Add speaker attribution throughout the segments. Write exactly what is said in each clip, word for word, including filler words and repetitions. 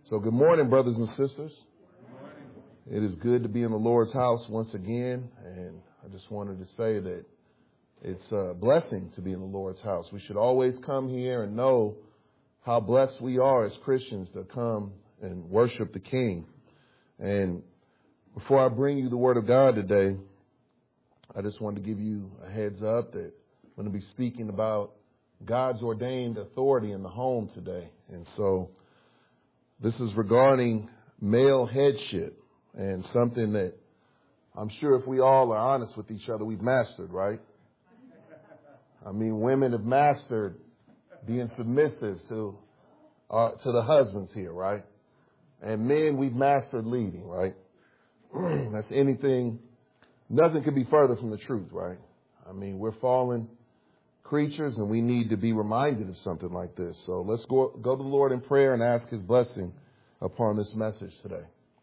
Speaker 1: So good morning, brothers and sisters. It is good to be in the Lord's house once again. And I just wanted to say that it's a blessing to be in the Lord's house. We should always come here and know how blessed we are as Christians to come and worship the King. And before I bring you the Word of God today, I just wanted to give you a heads up that I'm going to be speaking about God's ordained authority in the home today. And so this is regarding male headship and something that I'm sure if we all are honest with each other, we've mastered, right? I mean, women have mastered being submissive to uh, to the husbands here, right? And men, we've mastered leading, right? That's anything, nothing could be further from the truth, right? I mean, we're fallen creatures and we need to be reminded of something like this. So let's go, go to the Lord in prayer and ask his blessing upon this message today.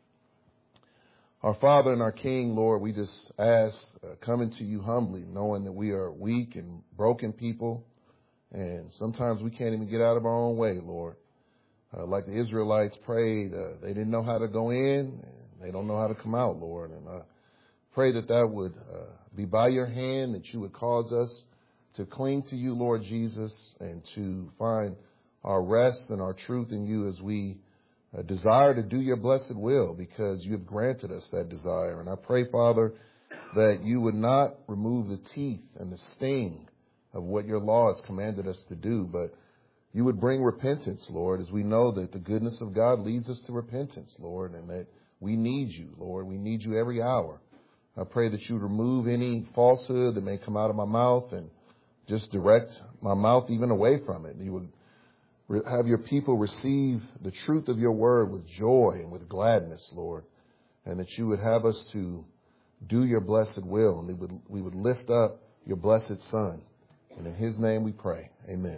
Speaker 1: Our Father and our King, Lord, we just ask, uh, coming to you humbly, knowing that we are weak and broken people. And sometimes we can't even get out of our own way, Lord. Uh, like the Israelites prayed, uh, they didn't know how to go in and they don't know how to come out, Lord. And I pray that that would uh, be by your hand, that you would cause us to cling to you, Lord Jesus, and to find our rest and our truth in you as we uh, desire to do your blessed will, because you have granted us that desire. And I pray, Father, that you would not remove the teeth and the sting of what your law has commanded us to do, but you would bring repentance, Lord, as we know that the goodness of God leads us to repentance, Lord, and that we need you, Lord. We need you every hour. I pray that you would remove any falsehood that may come out of my mouth and just direct my mouth even away from it. You would re- have your people receive the truth of your word with joy and with gladness, Lord, and that you would have us to do your blessed will, and we would, we would lift up your blessed Son. And in his name we pray. Amen.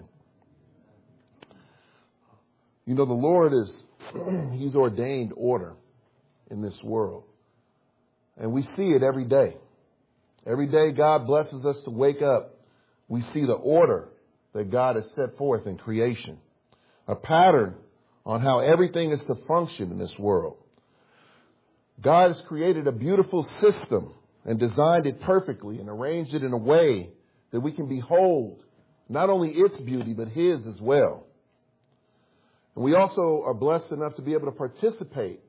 Speaker 1: You know, the Lord is, he's ordained order in this world. And we see it every day. Every day God blesses us to wake up. We see the order that God has set forth in creation, a pattern on how everything is to function in this world. God has created a beautiful system and designed it perfectly and arranged it in a way that we can behold not only its beauty, but his as well. And we also are blessed enough to be able to participate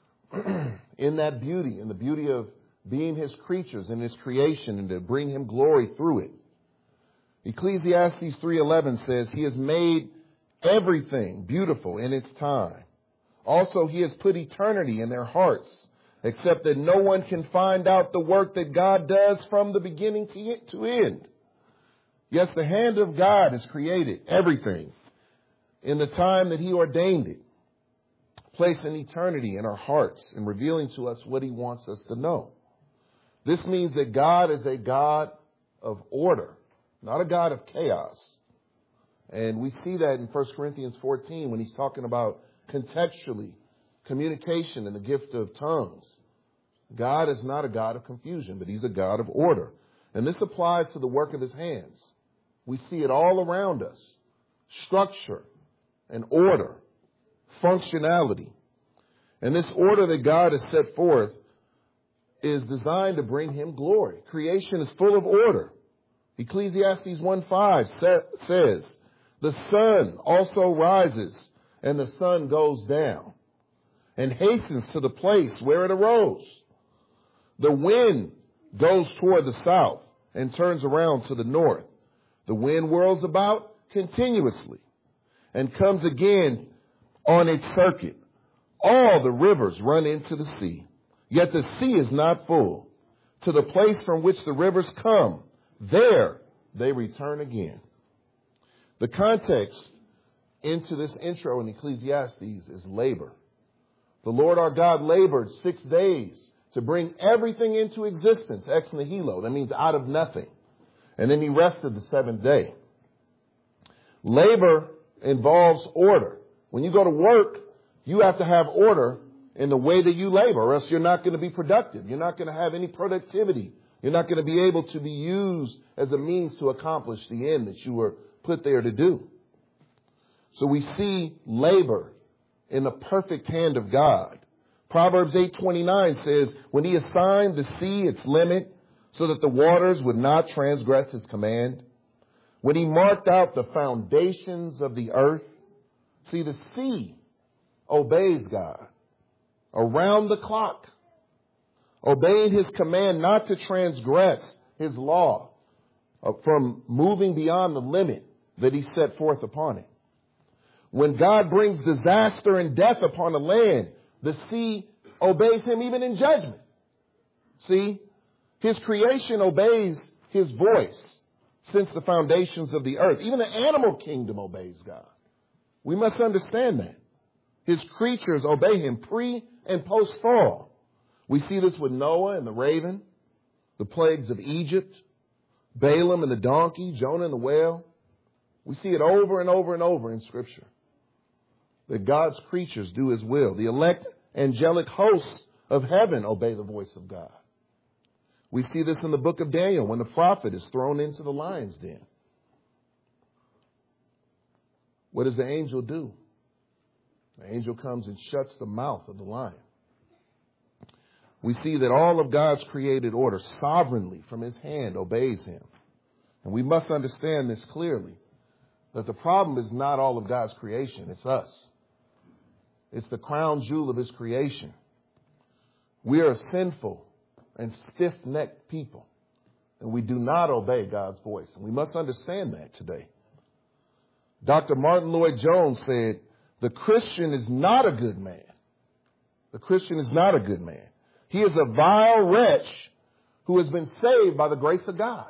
Speaker 1: in that beauty, in the beauty of being his creatures in his creation, and to bring him glory through it. Ecclesiastes three eleven says, he has made everything beautiful in its time. Also, he has put eternity in their hearts, except that no one can find out the work that God does from the beginning to end. Yes, the hand of God has created everything in the time that he ordained it, placing eternity in our hearts and revealing to us what he wants us to know. This means that God is a God of order, not a God of chaos. And we see that in First Corinthians fourteen when he's talking about contextually communication and the gift of tongues. God is not a God of confusion, but he's a God of order. And this applies to the work of his hands. We see it all around us. Structure and order, functionality. And this order that God has set forth is designed to bring him glory. Creation is full of order. Ecclesiastes one five says, the sun also rises and the sun goes down and hastens to the place where it arose. The wind goes toward the south and turns around to the north. The wind whirls about continuously and comes again on its circuit. All the rivers run into the sea, yet the sea is not full. To the place from which the rivers come, there they return again. The context into this intro in Ecclesiastes is labor. The Lord our God labored six days to bring everything into existence, ex nihilo. That means out of nothing. And then he rested the seventh day. Labor involves order. When you go to work, you have to have order in the way that you labor, or else you're not going to be productive. You're not going to have any productivity. You're not going to be able to be used as a means to accomplish the end that you were put there to do. So we see labor in the perfect hand of God. Proverbs eight twenty-nine says, when he assigned the sea its limit so that the waters would not transgress his command, when he marked out the foundations of the earth. See, the sea obeys God around the clock, obeying his command not to transgress his law uh, from moving beyond the limit that he set forth upon it. When God brings disaster and death upon the land, the sea obeys him even in judgment. See, his creation obeys his voice since the foundations of the earth. Even the animal kingdom obeys God. We must understand that. His creatures obey him pre and post fall. We see this with Noah and the raven, the plagues of Egypt, Balaam and the donkey, Jonah and the whale. We see it over and over and over in Scripture, that God's creatures do his will. The elect angelic hosts of heaven obey the voice of God. We see this in the book of Daniel when the prophet is thrown into the lion's den. What does the angel do? The angel comes and shuts the mouth of the lion. We see that all of God's created order sovereignly from his hand obeys him. And we must understand this clearly, that the problem is not all of God's creation, it's us. It's the crown jewel of his creation. We are a sinful and stiff-necked people, and we do not obey God's voice. And we must understand that today. Doctor Martin Lloyd-Jones said, the Christian is not a good man. The Christian is not a good man. He is a vile wretch who has been saved by the grace of God.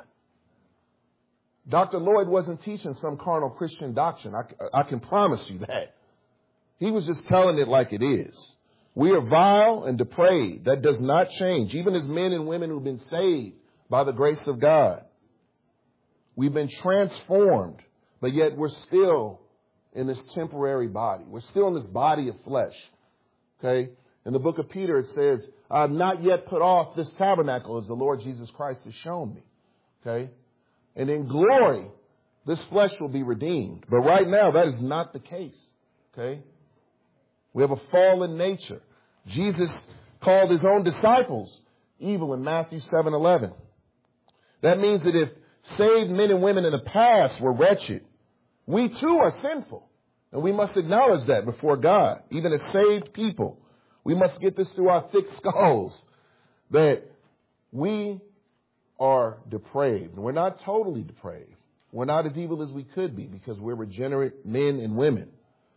Speaker 1: Doctor Lloyd wasn't teaching some carnal Christian doctrine. I, I can promise you that. He was just telling it like it is. We are vile and depraved. That does not change. Even as men and women who've been saved by the grace of God. We've been transformed, but yet we're still in this temporary body. We're still in this body of flesh. Okay? In the book of Peter, it says, I have not yet put off this tabernacle as the Lord Jesus Christ has shown me. Okay? And in glory, this flesh will be redeemed. But right now, that is not the case. Okay? We have a fallen nature. Jesus called his own disciples evil in Matthew seven eleven. That means that if saved men and women in the past were wretched, we too are sinful. And we must acknowledge that before God. Even as saved people, we must get this through our thick skulls that we are depraved. And we're not totally depraved. We're not as evil as we could be because we're regenerate men and women.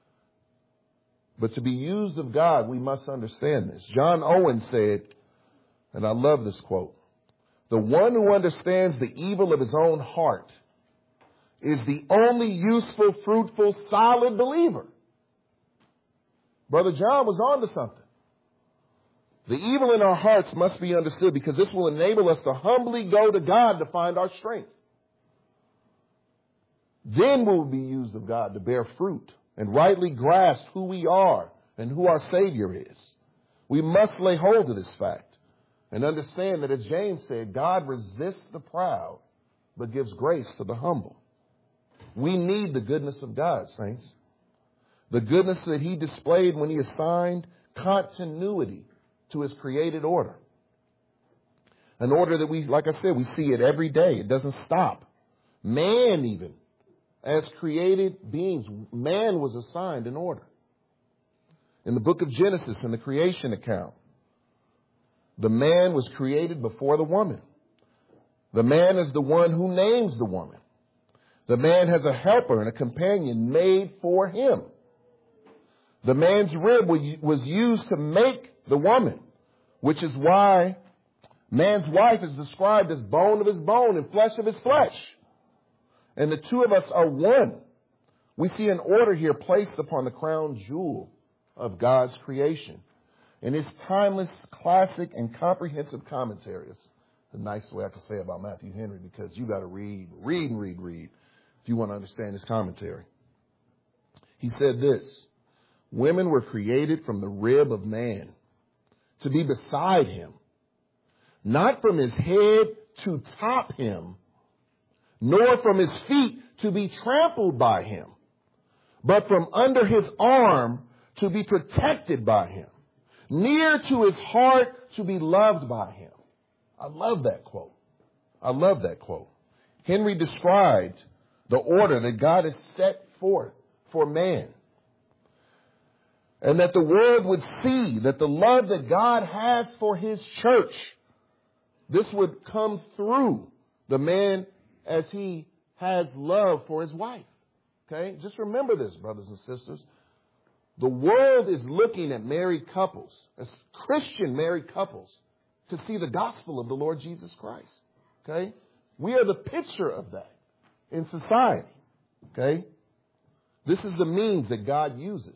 Speaker 1: But to be used of God, we must understand this. John Owen said, and I love this quote, the one who understands the evil of his own heart is the only useful, fruitful, solid believer. Brother John was on to something. The evil in our hearts must be understood because this will enable us to humbly go to God to find our strength. Then we'll be used of God to bear fruit and rightly grasp who we are and who our Savior is. We must lay hold of this fact and understand that, as James said, God resists the proud but gives grace to the humble. We need the goodness of God, saints. The goodness that he displayed when he assigned continuity to his created order. An order that we, like I said, we see it every day. It doesn't stop. Man even, as created beings, man was assigned an order. In the book of Genesis, in the creation account, the man was created before the woman. The man is the one who names the woman. The man has a helper and a companion made for him. The man's rib was used to make the woman, which is why man's wife is described as bone of his bone and flesh of his flesh. And the two of us are one. We see an order here placed upon the crown jewel of God's creation. In his timeless, classic, and comprehensive commentary, it's a nice way I can say about Matthew Henry, because you got to read, read, and read, read if you want to understand his commentary. He said this: women were created from the rib of man to be beside him, not from his head to top him, nor from his feet to be trampled by him, but from under his arm to be protected by him, near to his heart to be loved by him. I love that quote. I love that quote. Henry described the order that God has set forth for man. And that the world would see that the love that God has for his church, this would come through the man as he has love for his wife. Okay? Just remember this, brothers and sisters. The world is looking at married couples, as Christian married couples, to see the gospel of the Lord Jesus Christ. Okay? We are the picture of that in society. Okay? This is the means that God uses.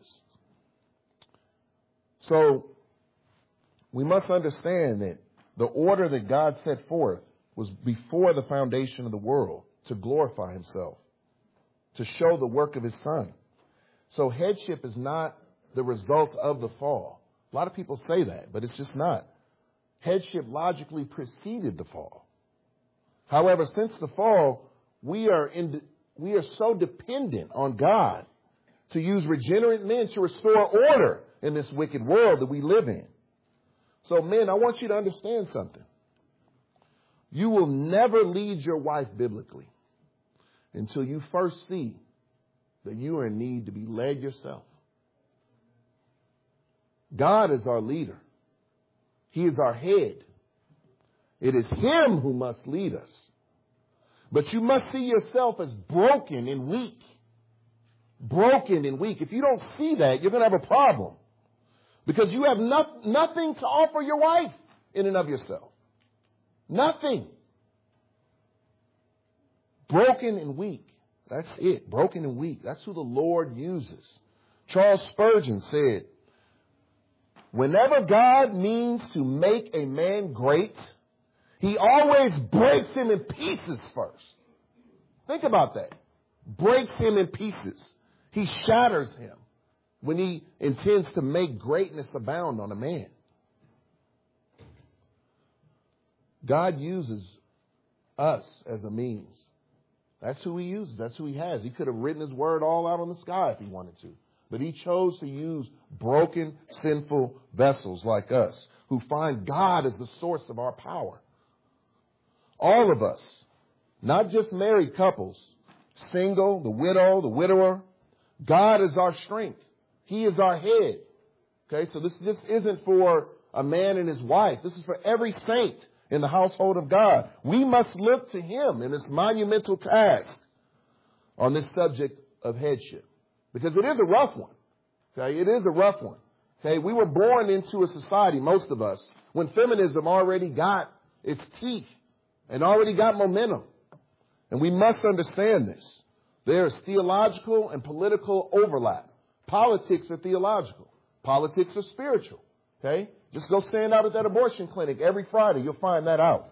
Speaker 1: So we must understand that the order that God set forth was before the foundation of the world to glorify himself, to show the work of his son. So headship is not the result of the fall. A lot of people say that, but it's just not. Headship logically preceded the fall. However, since the fall, we are in, we are so dependent on God to use regenerate men to restore order in this wicked world that we live in. So men, I want you to understand something. You will never lead your wife biblically until you first see that you are in need to be led yourself. God is our leader. He is our head. It is him who must lead us. But you must see yourself as broken and weak. Broken and weak. If you don't see that, you're going to have a problem. Because you have no, nothing to offer your wife in and of yourself. Nothing. Broken and weak. That's it. Broken and weak. That's who the Lord uses. Charles Spurgeon said, whenever God means to make a man great, he always breaks him in pieces first. Think about that. Breaks him in pieces. He shatters him when he intends to make greatness abound on a man. God uses us as a means. That's who he uses. That's who he has. He could have written his word all out on the sky if he wanted to. But he chose to use broken, sinful vessels like us who find God as the source of our power. All of us, not just married couples, single, the widow, the widower, God is our strength. He is our head. Okay, so this just isn't for a man and his wife. This is for every saint in the household of God. We must look to him in this monumental task on this subject of headship. Because it is a rough one. Okay, it is a rough one. Okay, we were born into a society, most of us, when feminism already got its teeth and already got momentum. And we must understand this. There is theological and political overlap. Politics are theological. Politics are spiritual. Okay? Just go stand out at that abortion clinic every Friday. You'll find that out.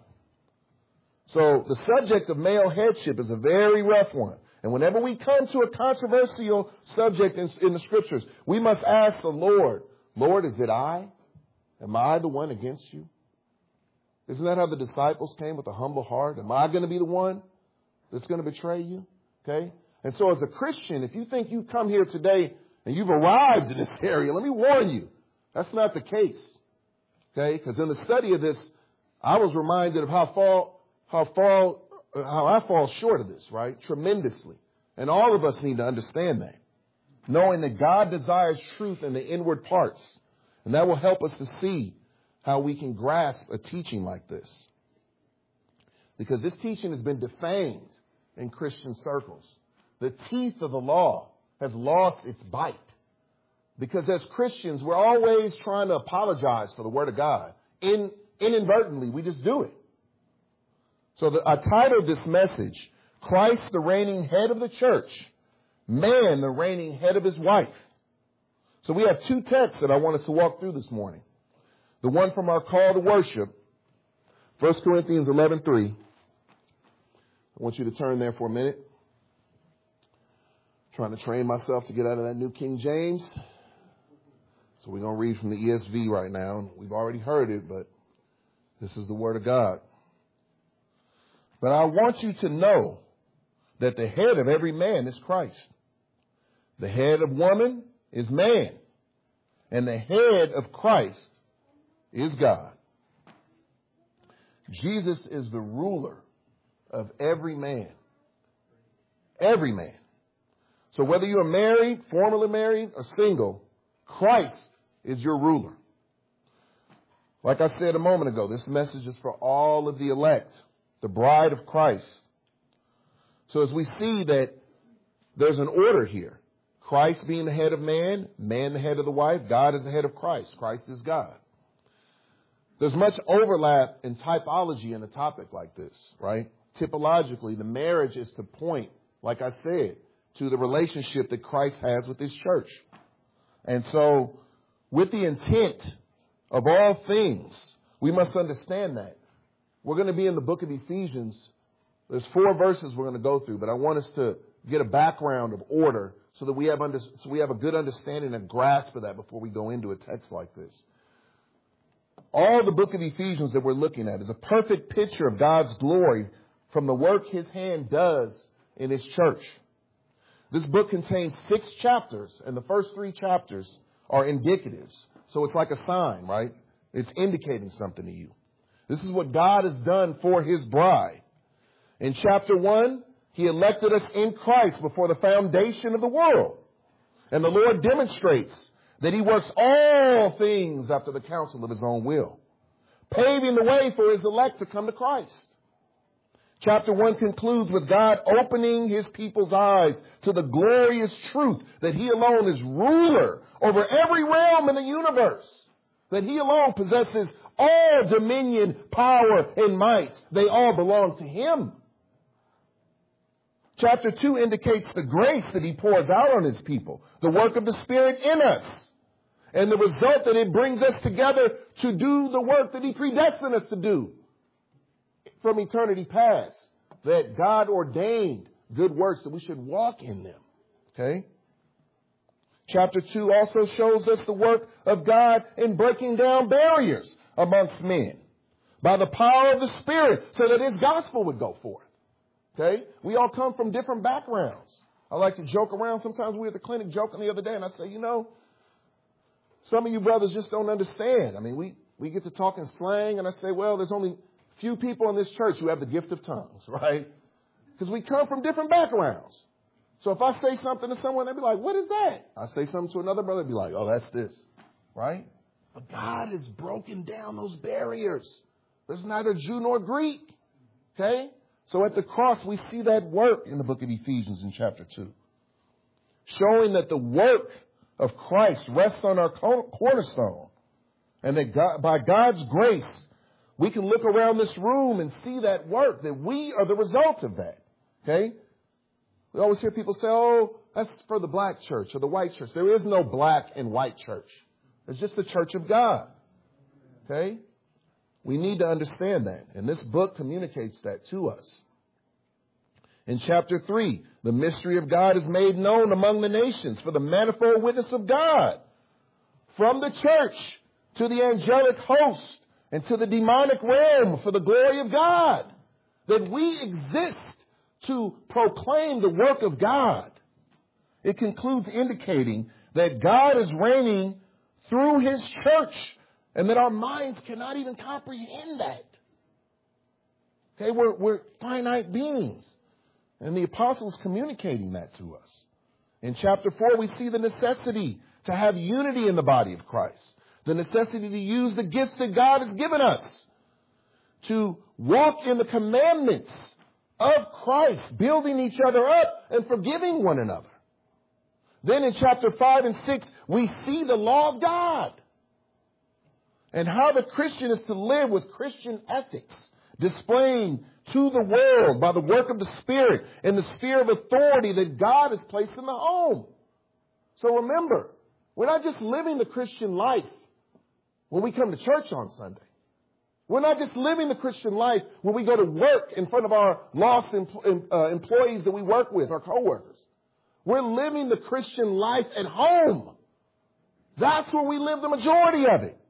Speaker 1: So the subject of male headship is a very rough one. And whenever we come to a controversial subject in, in the scriptures, we must ask the Lord, Lord, is it I? Am I the one against you? Isn't that how the disciples came with a humble heart? Am I going to be the one that's going to betray you? Okay? And so as a Christian, if you think you come here today and you've arrived in this area, let me warn you, that's not the case. Okay? Because in the study of this, I was reminded of how far, how far, how I fall short of this, right? Tremendously. And all of us need to understand that. Knowing that God desires truth in the inward parts. And that will help us to see how we can grasp a teaching like this. Because this teaching has been defamed in Christian circles. The teeth of the law has lost its bite. Because as Christians, we're always trying to apologize for the Word of God. In, inadvertently, we just do it. So the, I titled this message, Christ the reigning head of the church, man the reigning head of his wife. So we have two texts that I want us to walk through this morning. The one from our call to worship, First Corinthians eleven three. I want you to turn there for a minute. I'm trying to train myself to get out of that New King James. So we're going to read from the E S V right now. We've already heard it, but this is the Word of God. But I want you to know that the head of every man is Christ. The head of woman is man, And the head of Christ is God. Jesus is the ruler of every man. Every man. So whether you are married, formerly married, or single, Christ is your ruler. Like I said a moment ago, this message is for all of the elect, the bride of Christ. So as we see that there's an order here, Christ being the head of man, man the head of the wife, God is the head of Christ. Christ is God. There's much overlap in typology in a topic like this, right? Typologically, the marriage is to point, like I said, to the relationship that Christ has with his church. And so, with the intent of all things, we must understand that. We're going to be in the book of Ephesians. There's four verses we're going to go through, but I want us to get a background of order so that we have under, so we have a good understanding and grasp of that before we go into a text like this. All the book of Ephesians that we're looking at is a perfect picture of God's glory from the work his hand does in his church. This book contains six chapters, and the first three chapters are indicatives. So it's like a sign, right? It's indicating something to you. This is what God has done for his bride. In chapter one, he elected us in Christ before the foundation of the world. And the Lord demonstrates that he works all things after the counsel of his own will, paving the way for his elect to come to Christ. Chapter one concludes with God opening his people's eyes to the glorious truth that he alone is ruler over every realm in the universe, that he alone possesses all dominion, power, and might. They all belong to him. Chapter two indicates the grace that he pours out on his people, the work of the Spirit in us, and the result that it brings us together to do the work that he predestined us to do from eternity past, that God ordained good works that we should walk in them. Okay? Chapter two also shows us the work of God in breaking down barriers amongst men by the power of the Spirit so that his gospel would go forth. Okay? We all come from different backgrounds. I like to joke around. Sometimes we were at the clinic joking the other day, and I say, you know, some of you brothers just don't understand. I mean, we, we get to talking slang, and I say, well, there's only few people in this church who have the gift of tongues, right? Because we come from different backgrounds. So if I say something to someone, they'll be like, what is that? I say something to another brother, they'll be like, oh, that's this, right? But God has broken down those barriers. There's neither Jew nor Greek, okay? So at the cross, we see that work in the book of Ephesians in chapter two, showing that the work of Christ rests on our cornerstone, and that God, by God's grace, we can look around this room and see that work, that we are the result of that. Okay? We always hear people say, oh, that's for the black church or the white church. There is no black and white church. It's just the church of God. Okay? We need to understand that. And this book communicates that to us. In chapter three, the mystery of God is made known among the nations for the manifold witness of God. From the church to the angelic host, and to the demonic realm for the glory of God, that we exist to proclaim the work of God. It concludes indicating that God is reigning through his church and that our minds cannot even comprehend that. Okay, we're, we're finite beings, and the apostles communicating that to us. In chapter four, we see the necessity to have unity in the body of Christ. The necessity to use the gifts that God has given us to walk in the commandments of Christ, building each other up and forgiving one another. Then in chapter five and six, we see the law of God and how the Christian is to live with Christian ethics, displaying to the world by the work of the Spirit in the sphere of authority that God has placed in the home. So remember, we're not just living the Christian life when we come to church on Sunday. We're not just living the Christian life when we go to work in front of our lost empl- uh, employees that we work with, our coworkers. We're living the Christian life at home. That's where we live the majority of it.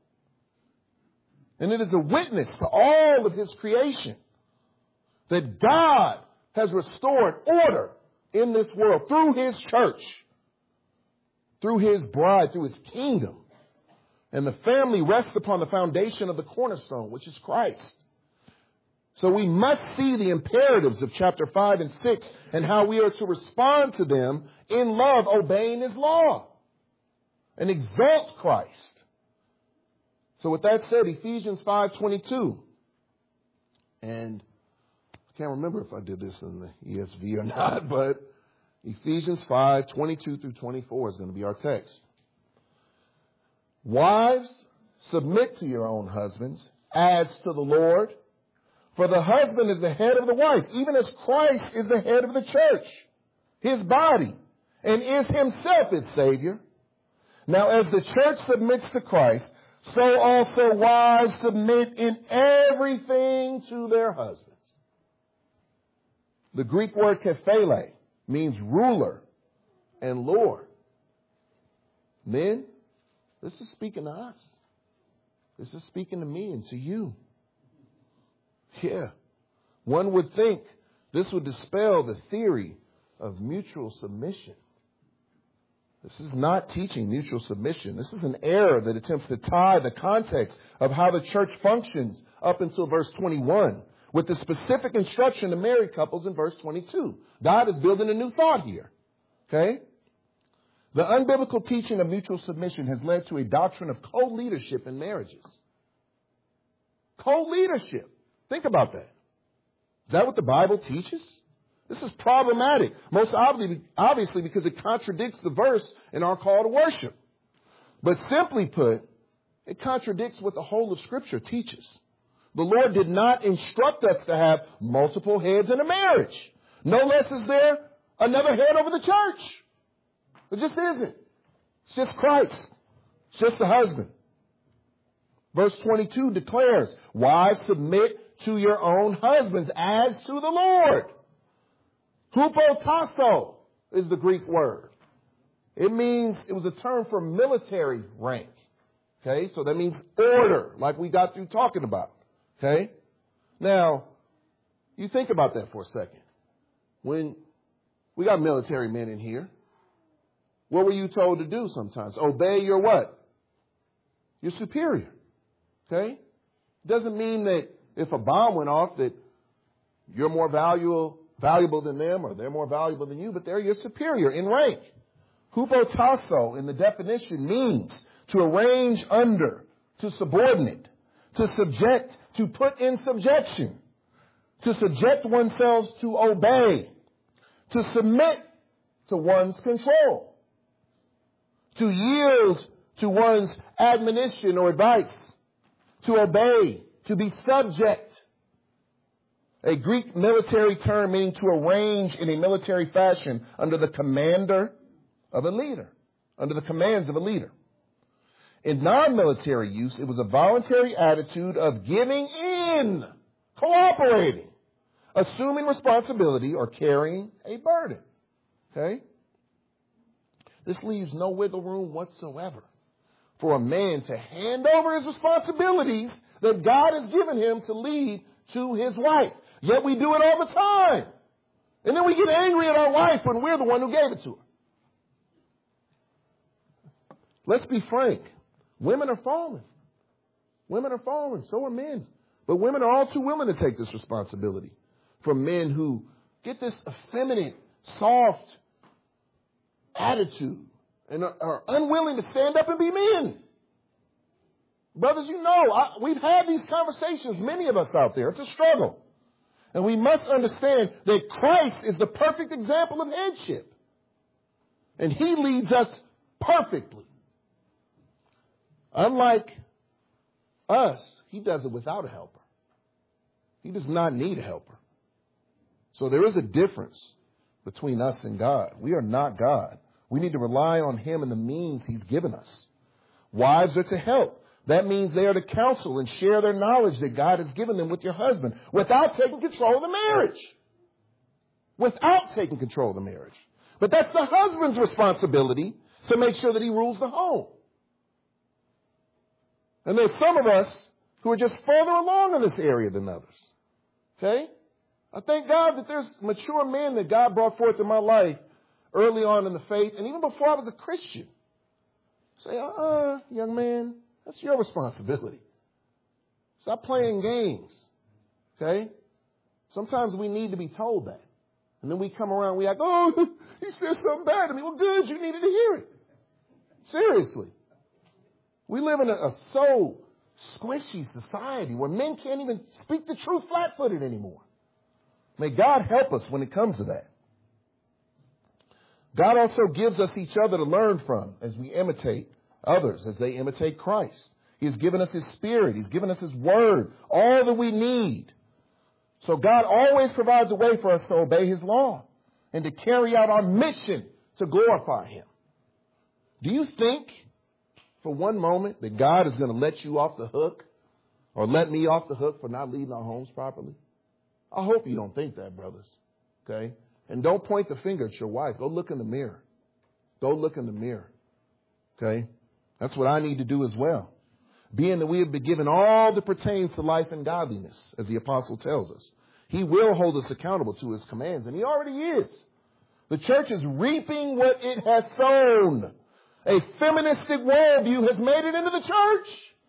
Speaker 1: And it is a witness to all of his creation that God has restored order in this world through his church, through his bride, through his kingdom. And the family rests upon the foundation of the cornerstone, which is Christ. So we must see the imperatives of chapter five and six and how we are to respond to them in love, obeying his law and exalt Christ. So with that said, Ephesians five twenty-two. And I can't remember if I did this in the E S V or not, but Ephesians five twenty-two through twenty-four is going to be our text. Wives, submit to your own husbands as to the Lord. For the husband is the head of the wife, even as Christ is the head of the church, his body, and is himself its Savior. Now, as the church submits to Christ, so also wives submit in everything to their husbands. The Greek word kephale means ruler and lord. Men, this is speaking to us. This is speaking to me and to you. Yeah. One would think this would dispel the theory of mutual submission. This is not teaching mutual submission. This is an error that attempts to tie the context of how the church functions up until verse twenty-one with the specific instruction to married couples in verse twenty-two. God is building a new thought here. Okay? The unbiblical teaching of mutual submission has led to a doctrine of co-leadership in marriages. Co-leadership. Think about that. Is that what the Bible teaches? This is problematic, most obviously because it contradicts the verse in our call to worship. But simply put, it contradicts what the whole of Scripture teaches. The Lord did not instruct us to have multiple heads in a marriage. No less is there another head over the church. It just isn't. It's just Christ. It's just the husband. Verse twenty-two declares, wives, submit to your own husbands as to the Lord. Hupotasso is the Greek word. It means, it was a term for military rank. Okay, so that means order, like we got through talking about. Okay, now, you think about that for a second. When we got military men in here, what were you told to do sometimes? Obey your what? Your superior. Okay? Doesn't mean that if a bomb went off that you're more valuable valuable than them or they're more valuable than you, but they're your superior in rank. Hupotasso in the definition means to arrange under, to subordinate, to subject, to put in subjection, to subject oneself to obey, to submit to one's control, to yield to one's admonition or advice, to obey, to be subject. A Greek military term meaning to arrange in a military fashion under the commander of a leader, under the commands of a leader. In non-military use, it was a voluntary attitude of giving in, cooperating, assuming responsibility, or carrying a burden. Okay? This leaves no wiggle room whatsoever for a man to hand over his responsibilities that God has given him to lead to his wife. Yet we do it all the time. And then we get angry at our wife when we're the one who gave it to her. Let's be frank. Women are falling. Women are falling. So are men. But women are all too willing to take this responsibility from men who get this effeminate, soft attitude and are, are unwilling to stand up and be men. Brothers, you know, I, we've had these conversations, many of us out there. It's a struggle. And we must understand that Christ is the perfect example of headship. And he leads us perfectly. Unlike us, he does it without a helper. He does not need a helper. So there is a difference between us and God. We are not God. We need to rely on him and the means he's given us. Wives are to help. That means they are to counsel and share their knowledge that God has given them with your husband without taking control of the marriage. Without taking control of the marriage. But that's the husband's responsibility to make sure that he rules the home. And there's some of us who are just further along in this area than others. Okay? I thank God that there's mature men that God brought forth in my life early on in the faith, and even before I was a Christian. Say, uh-uh, young man, That's your responsibility. Stop playing games. Okay? Sometimes we need to be told that. And then we come around, we act, oh, he said something bad to me. Well, good, you needed to hear it. Seriously. We live in a, a so squishy society where men can't even speak the truth flat-footed anymore. May God help us when it comes to that. God also gives us each other to learn from as we imitate others, as they imitate Christ. He has given us His Spirit. He's given us His Word, all that we need. So God always provides a way for us to obey His law and to carry out our mission to glorify Him. Do you think for one moment that God is going to let you off the hook or let me off the hook for not leading our homes properly? I hope you don't think that, brothers. Okay? And don't point the finger at your wife. Go look in the mirror. Go look in the mirror. Okay? That's what I need to do as well. Being that we have been given all that pertains to life and godliness, as the apostle tells us. He will hold us accountable to His commands, and He already is. The church is reaping what it has sown. A feministic worldview has made it into the church.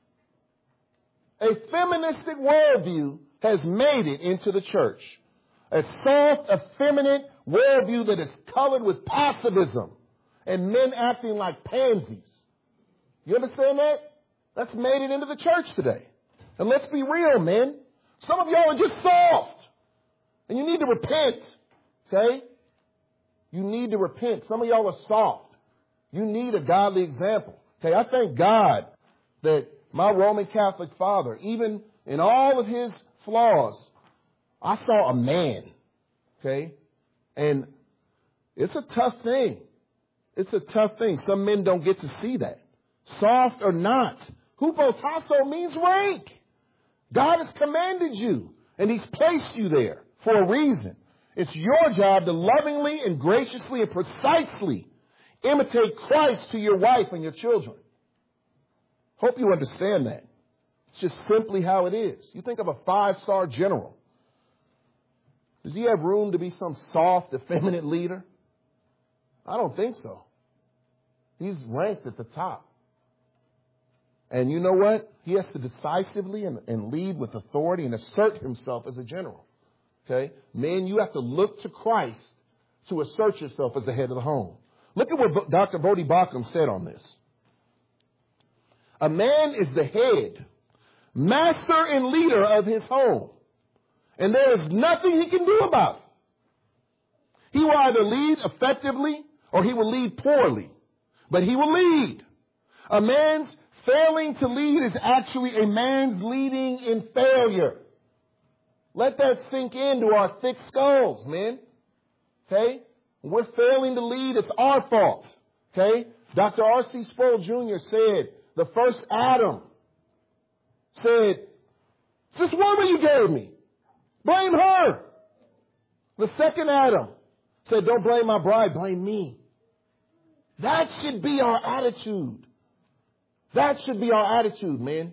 Speaker 1: A feministic worldview has made it into the church. A soft, effeminate worldview that is colored with pacifism and men acting like pansies. You understand that? That's made it into the church today. And let's be real, men. Some of y'all are just soft. And you need to repent. Okay? You need to repent. Some of y'all are soft. You need a godly example. Okay? I thank God that my Roman Catholic father, even in all of his flaws, I saw a man. Okay? And it's a tough thing. It's a tough thing. Some men don't get to see that. Soft or not. Hupotasso means rank. God has commanded you, and He's placed you there for a reason. It's your job to lovingly and graciously and precisely imitate Christ to your wife and your children. Hope you understand that. It's just simply how it is. You think of a five-star general. Does he have room to be some soft, effeminate leader? I don't think so. He's ranked at the top. And you know what? He has to decisively and, and lead with authority and assert himself as a general. Okay? Men, you have to look to Christ to assert yourself as the head of the home. Look at what Doctor Bodhi Bacham said on this. A man is the head, master and leader of his home. And there is nothing he can do about it. He will either lead effectively or he will lead poorly. But he will lead. A man's failing to lead is actually a man's leading in failure. Let that sink into our thick skulls, men. Okay? When we're failing to lead, it's our fault. Okay? Doctor R C Sproul Junior said, the first Adam said, it's this woman you gave me. Blame her. The second Adam said, don't blame my bride, blame me. That should be our attitude. That should be our attitude, man.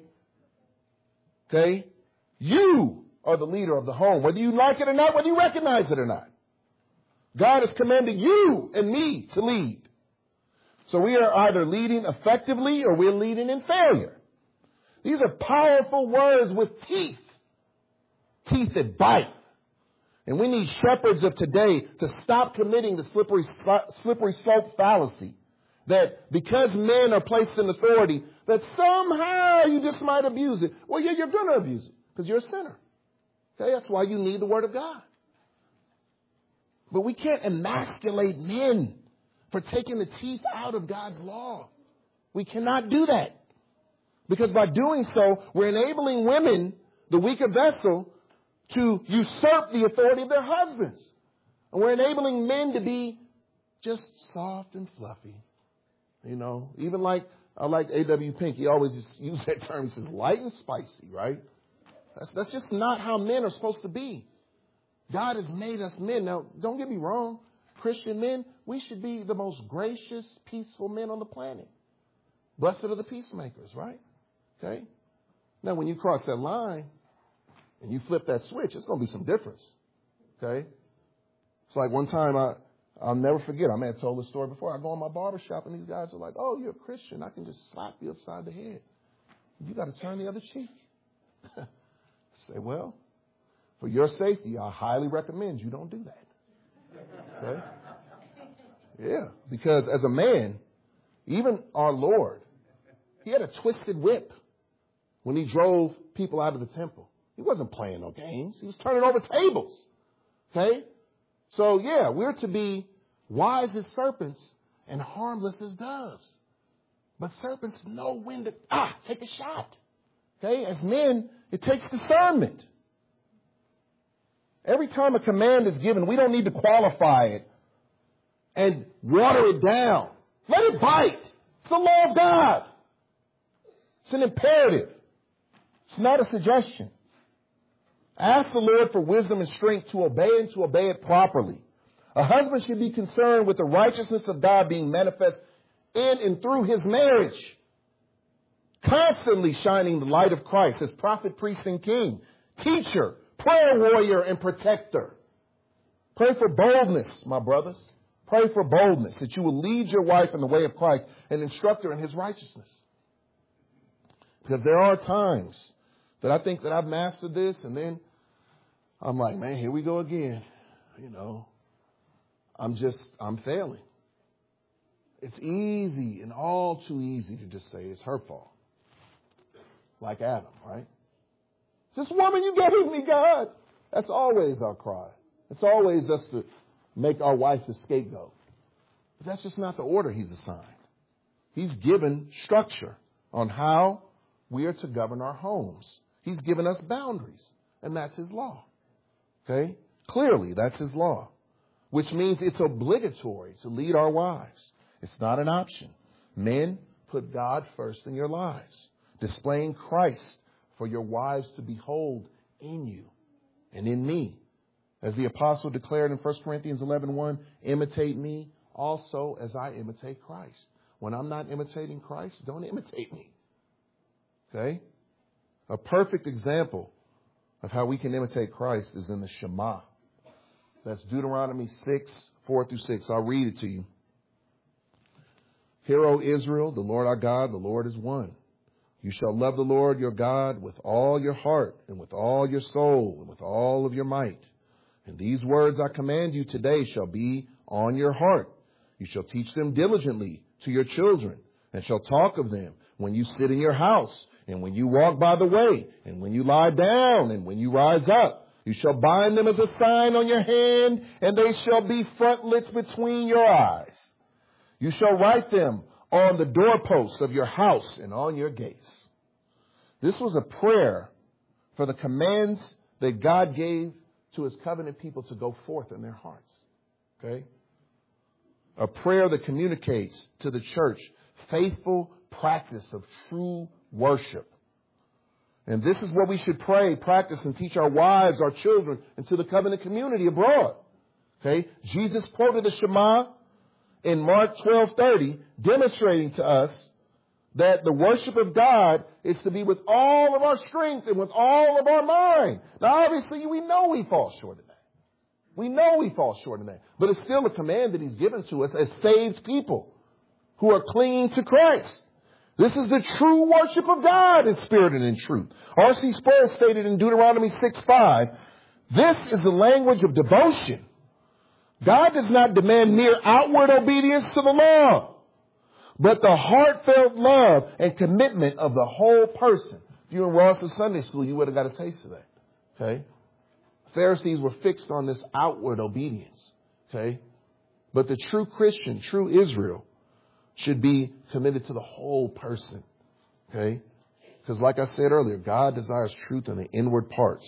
Speaker 1: Okay? You are the leader of the home, whether you like it or not, whether you recognize it or not. God has commanded you and me to lead. So we are either leading effectively or we're leading in failure. These are powerful words with teeth. Teeth that bite. And we need shepherds of today to stop committing the slippery, slippery slope fallacy. That because men are placed in authority, that somehow you just might abuse it. Well, yeah, you're going to abuse it because you're a sinner. Okay, that's why you need the Word of God. But we can't emasculate men for taking the teeth out of God's law. We cannot do that. Because by doing so, we're enabling women, the weaker vessel, to usurp the authority of their husbands. And we're enabling men to be just soft and fluffy. You know, even like, I like A W Pink. He always just uses that term. He says light and spicy, right? That's, that's just not how men are supposed to be. God has made us men. Now, don't get me wrong. Christian men, we should be the most gracious, peaceful men on the planet. Blessed are the peacemakers, right? Okay? Now, when you cross that line and you flip that switch, it's going to be some difference. Okay? It's like one time, I, I'll never forget, I may have told this story before. I go in my barber shop and these guys are like, oh, you're a Christian. I can just slap you upside the head. you got to turn the other cheek. Say, well, for your safety, I highly recommend you don't do that. Okay? Yeah, because as a man, even our Lord, he had a twisted whip when he drove people out of the temple. He wasn't playing no games. He was turning over tables. Okay? So, yeah, we're to be wise as serpents and harmless as doves. But serpents know when to, ah, take a shot. Okay? As men, it takes discernment. Every time a command is given, we don't need to qualify it and water it down. Let it bite. It's the law of God. It's an imperative. It's not a suggestion. Ask the Lord for wisdom and strength to obey and to obey it properly. A husband should be concerned with the righteousness of God being manifest in and through his marriage. Constantly shining the light of Christ as prophet, priest, and king. Teacher, prayer warrior, and protector. Pray for boldness, my brothers. Pray for boldness, that you will lead your wife in the way of Christ and instruct her in his righteousness. Because there are times that I think that I've mastered this, and then I'm like, man, here we go again. You know, I'm just, I'm failing. It's easy and all too easy to just say it's her fault. Like Adam, right? This woman you gave me, God. That's always our cry. It's always us to make our wife the scapegoat. But that's just not the order he's assigned. He's given structure on how we are to govern our homes. He's given us boundaries, and that's his law. Okay? Clearly, that's his law, which means it's obligatory to lead our wives. It's not an option. Men, put God first in your lives, displaying Christ for your wives to behold in you and in me. As the apostle declared in First Corinthians eleven one, imitate me also as I imitate Christ. When I'm not imitating Christ, don't imitate me. Okay? A perfect example of how we can imitate Christ is in the Shema. That's Deuteronomy six, four through six. I'll read it to you. Hear, O Israel, the Lord our God, the Lord is one. You shall love the Lord your God with all your heart and with all your soul and with all of your might. And these words I command you today shall be on your heart. You shall teach them diligently to your children and shall talk of them when you sit in your house and when you walk by the way and when you lie down and when you rise up. You shall bind them as a sign on your hand, and they shall be frontlets between your eyes. You shall write them on the doorposts of your house and on your gates. This was a prayer for the commands that God gave to his covenant people to go forth in their hearts. Okay? A prayer that communicates to the church faithful practice of true worship. And this is what we should pray, practice, and teach our wives, our children, and to the covenant community abroad. Okay? Jesus quoted the Shema in Mark twelve thirty, demonstrating to us that the worship of God is to be with all of our strength and with all of our mind. Now, obviously, we know we fall short of that. We know we fall short of that. But it's still a command that he's given to us as saved people who are clinging to Christ. This is the true worship of God in spirit and in truth. R C Sproul stated in Deuteronomy six five, this is the language of devotion. God does not demand mere outward obedience to the law, but the heartfelt love and commitment of the whole person. If you were in Ross's Sunday school, you would have got a taste of that. Okay? Pharisees were fixed on this outward obedience. Okay? But the true Christian, true Israel, should be committed to the whole person. Okay? Because like I said earlier, God desires truth in the inward parts.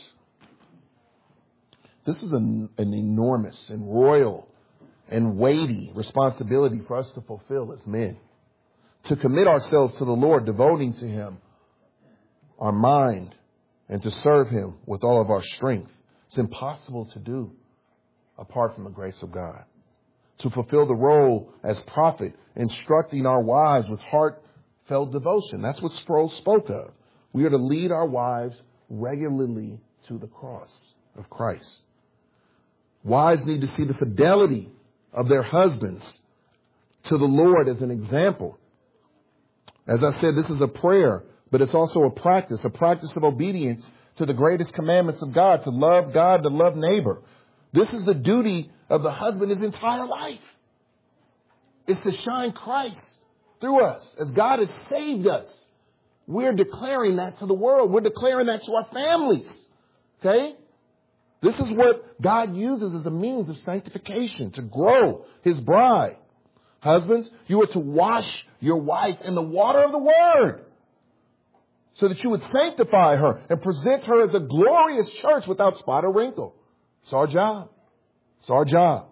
Speaker 1: This is an, an enormous and royal and weighty responsibility for us to fulfill as men. To commit ourselves to the Lord, devoting to him our mind and to serve him with all of our strength. It's impossible to do apart from the grace of God. To fulfill the role as prophet, instructing our wives with heartfelt devotion. That's what Sproul spoke of. We are to lead our wives regularly to the cross of Christ. Wives need to see the fidelity of their husbands to the Lord as an example. As I said, this is a prayer but it's also a practice, a practice of obedience to the greatest commandments of God, to love God, to love neighbor. This is the duty of the husband his entire life. It's to shine Christ through us. As God has saved us, we're declaring that to the world. We're declaring that to our families. Okay? This is what God uses as a means of sanctification, to grow his bride. Husbands, you are to wash your wife in the water of the word, so that you would sanctify her and present her as a glorious church without spot or wrinkle. It's our job. It's our job.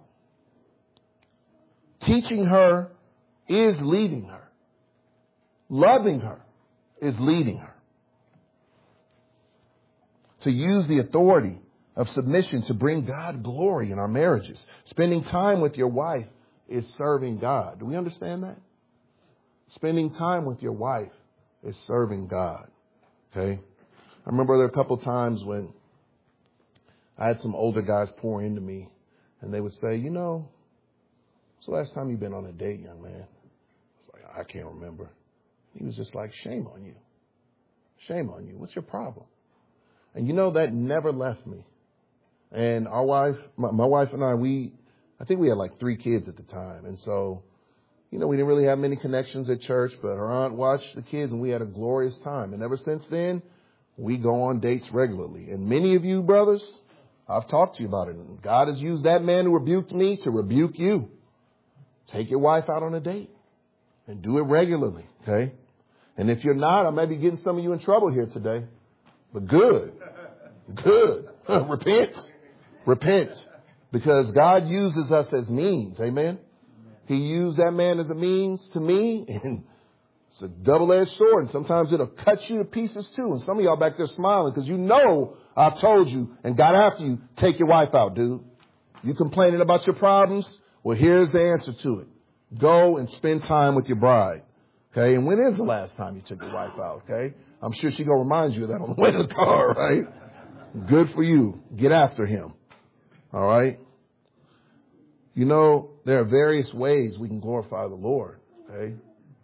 Speaker 1: Teaching her is leading her. Loving her is leading her. To use the authority of submission to bring God glory in our marriages. Spending time with your wife is serving God. Do we understand that? Spending time with your wife is serving God. Okay? I remember there were a couple times when I had some older guys pour into me, and they would say, you know, when's the last time you've been on a date, young man? I was like, I can't remember. He was just like, shame on you. Shame on you. What's your problem? And you know, that never left me. And our wife, my, my wife and I, we, I think we had like three kids at the time. And so, you know, we didn't really have many connections at church, but her aunt watched the kids and we had a glorious time. And ever since then, we go on dates regularly. And many of you brothers, I've talked to you about it. And God has used that man who rebuked me to rebuke you. Take your wife out on a date and do it regularly. Okay. And if you're not, I may be getting some of you in trouble here today, but good, good. Repent, repent, because God uses us as means. Amen. He used that man as a means to me, and it's a double-edged sword. And sometimes it'll cut you to pieces too. And some of y'all back there smiling because you know I've told you and got after you, take your wife out, dude. You complaining about your problems? Well, here's the answer to it. Go and spend time with your bride. Okay. And when is the last time you took your wife out? Okay. I'm sure she's going to remind you of that on the way to the car, right? Good for you. Get after him. All right. You know, there are various ways we can glorify the Lord. Okay.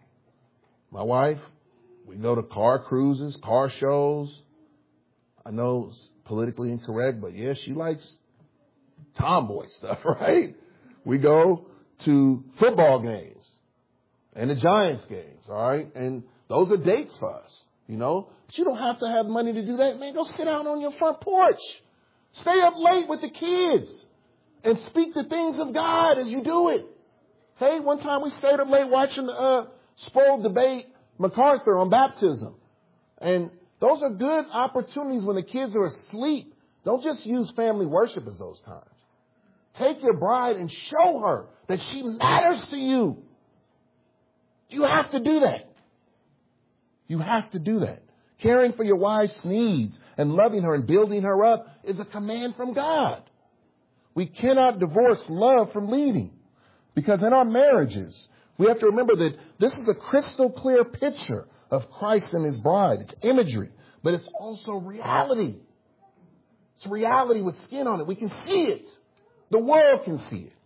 Speaker 1: My wife, we go to car cruises, car shows. I know it's politically incorrect, but yeah, she likes tomboy stuff, right? We go to football games and the Giants games, all right? And those are dates for us, you know? But you don't have to have money to do that. Man, go sit out on your front porch. Stay up late with the kids and speak the things of God as you do it. Hey, one time we stayed up late watching the uh, Sproul debate MacArthur on baptism. And those are good opportunities when the kids are asleep. Don't just use family worship as those times. Take your bride and show her that she matters to you. You have to do that. You have to do that. Caring for your wife's needs and loving her and building her up is a command from God. We cannot divorce love from leading, because in our marriages, we have to remember that this is a crystal clear picture of Christ and his bride. It's imagery, but it's also reality. It's reality with skin on it. We can see it. The world can see it.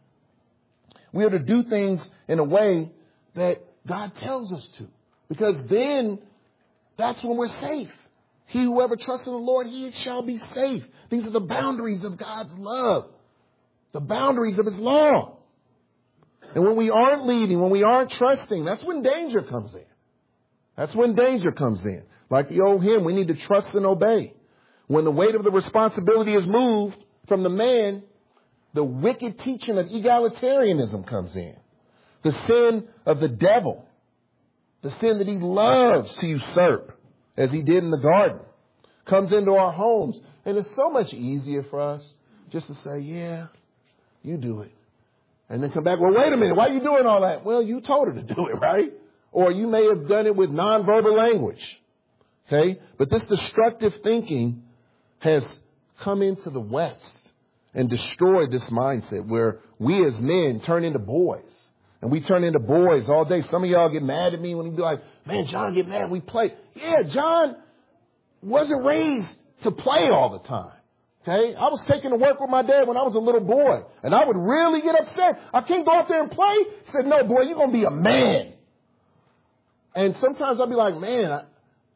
Speaker 1: We are to do things in a way that God tells us to, because then that's when we're safe. He, whoever trusts in the Lord, he shall be safe. These are the boundaries of God's love, the boundaries of his law. And when we aren't leading, when we aren't trusting, that's when danger comes in. That's when danger comes in. Like the old hymn, we need to trust and obey. When the weight of the responsibility is moved from the man, the wicked teaching of egalitarianism comes in. The sin of the devil, the sin that he loves to usurp, as he did in the garden, comes into our homes. And it's so much easier for us just to say, yeah, you do it. And then come back, well, wait a minute, why are you doing all that? Well, you told her to do it, right? Or you may have done it with nonverbal language. Okay? But this destructive thinking has come into the West and destroyed this mindset where we as men turn into boys. And we turn into boys all day. Some of y'all get mad at me when you be like, man, John, get mad. We play. Yeah, John wasn't raised to play all the time. Okay? I was taken to work with my dad when I was a little boy. And I would really get upset. I can't go out there and play. He said, no, boy, you're going to be a man. And sometimes I'll be like, man, I,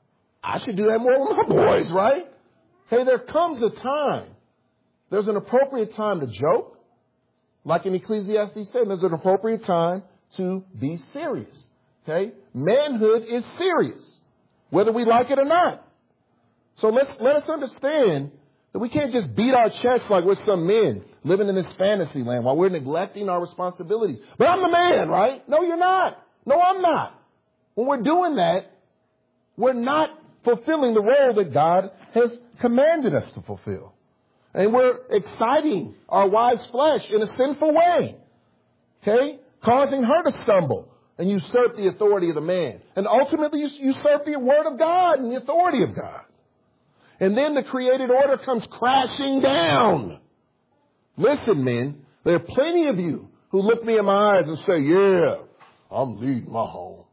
Speaker 1: I should do that more with my boys, right? Hey, there comes a time. There's an appropriate time to joke. Like in Ecclesiastes said, there's an appropriate time to be serious. Okay? Manhood is serious, whether we like it or not. So let's let us understand that we can't just beat our chests like we're some men living in this fantasy land while we're neglecting our responsibilities. But I'm the man, right? No, you're not. No, I'm not. When we're doing that, we're not fulfilling the role that God has commanded us to fulfill. And we're exciting our wife's flesh in a sinful way. Okay? Causing her to stumble and usurp the authority of the man. And ultimately usurp the word of God and the authority of God. And then the created order comes crashing down. Listen, men, there are plenty of you who look me in my eyes and say, yeah, I'm leading my home.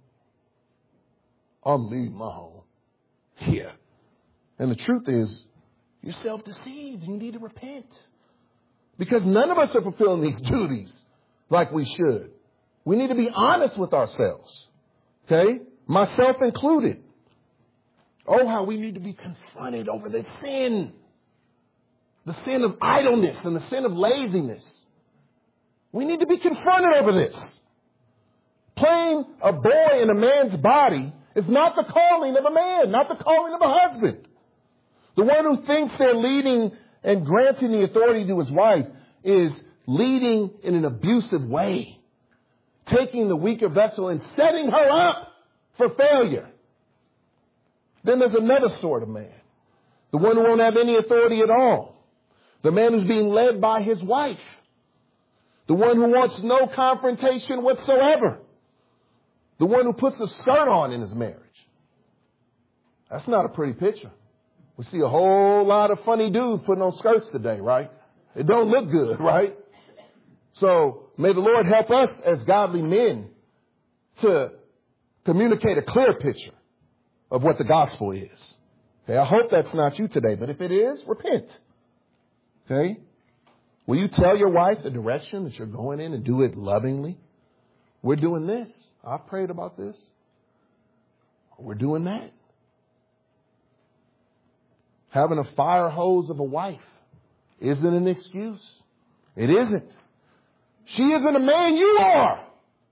Speaker 1: I'm leading my home. Yeah. And the truth is, you're self-deceived and you need to repent. Because none of us are fulfilling these duties like we should. We need to be honest with ourselves. Okay? Myself included. Oh, how we need to be confronted over this sin. The sin of idleness and the sin of laziness. We need to be confronted over this. Playing a boy in a man's body is not the calling of a man, not the calling of a husband. The one who thinks they're leading and granting the authority to his wife is leading in an abusive way, taking the weaker vessel and setting her up for failure. Then there's another sort of man, the one who won't have any authority at all, the man who's being led by his wife, the one who wants no confrontation whatsoever, the one who puts a skirt on in his marriage. That's not a pretty picture. We see a whole lot of funny dudes putting on skirts today, right? It don't look good, right? So may the Lord help us as godly men to communicate a clear picture of what the gospel is. Okay, I hope that's not you today, but if it is, repent. Okay? Will you tell your wife the direction that you're going in and do it lovingly? We're doing this. I've prayed about this. We're doing that. Having a fire hose of a wife isn't an excuse. It isn't. She isn't a man, you are.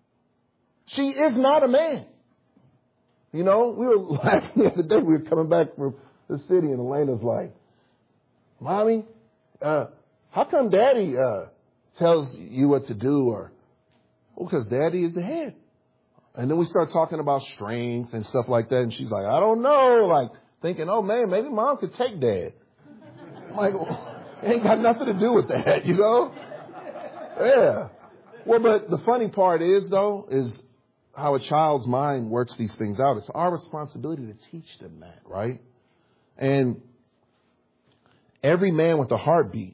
Speaker 1: She is not a man. You know, we were laughing the other day. We were coming back from the city, and Elena's like, Mommy, uh, how come Daddy uh, tells you what to do? Or, well, because Daddy is the head. And then we start talking about strength and stuff like that. And she's like, I don't know. Like thinking, oh, man, maybe Mom could take Dad. I'm like, well, it ain't got nothing to do with that, you know? Yeah. Well, but the funny part is, though, is how a child's mind works these things out. It's our responsibility to teach them that, right? And every man with a heartbeat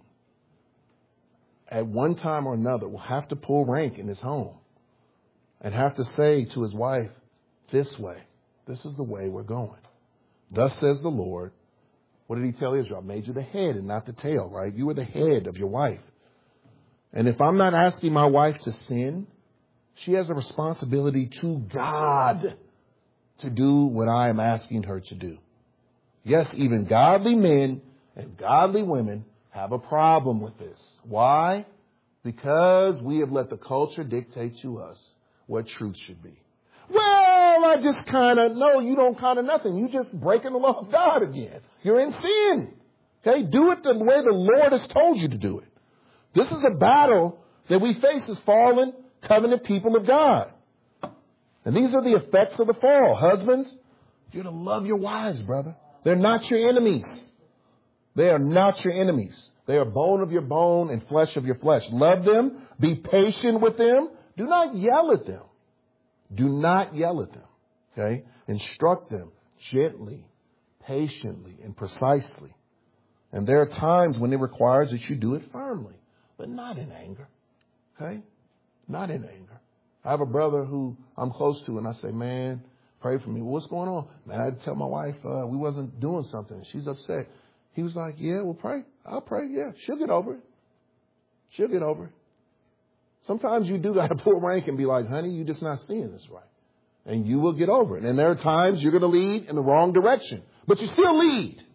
Speaker 1: at one time or another will have to pull rank in his home and have to say to his wife, this way, this is the way we're going. Thus says the Lord. What did he tell Israel? I made you the head and not the tail, right? You were the head of your wife. And if I'm not asking my wife to sin, she has a responsibility to God to do what I am asking her to do. Yes, even godly men and godly women have a problem with this. Why? Because we have let the culture dictate to us what truth should be. Well, I just kind of, no, you don't kind of nothing. You just breaking the law of God again. You're in sin. Okay, do it the way the Lord has told you to do it. This is a battle that we face as fallen covenant people of God. And these are the effects of the fall. Husbands, you're to love your wives, brother. They're not your enemies. They are not your enemies. They are bone of your bone and flesh of your flesh. Love them. Be patient with them. Do not yell at them. Do not yell at them. Okay? Instruct them gently, patiently, and precisely. And there are times when it requires that you do it firmly, but not in anger. Okay? Not in anger. I have a brother who I'm close to, and I say, man, pray for me. Well, what's going on? Man, I had to tell my wife uh, we wasn't doing something. She's upset. He was like, yeah, well, pray. I'll pray. Yeah, she'll get over it. She'll get over it. Sometimes you do got to pull rank and be like, honey, you're just not seeing this right. And you will get over it. And there are times you're going to lead in the wrong direction. but you still lead.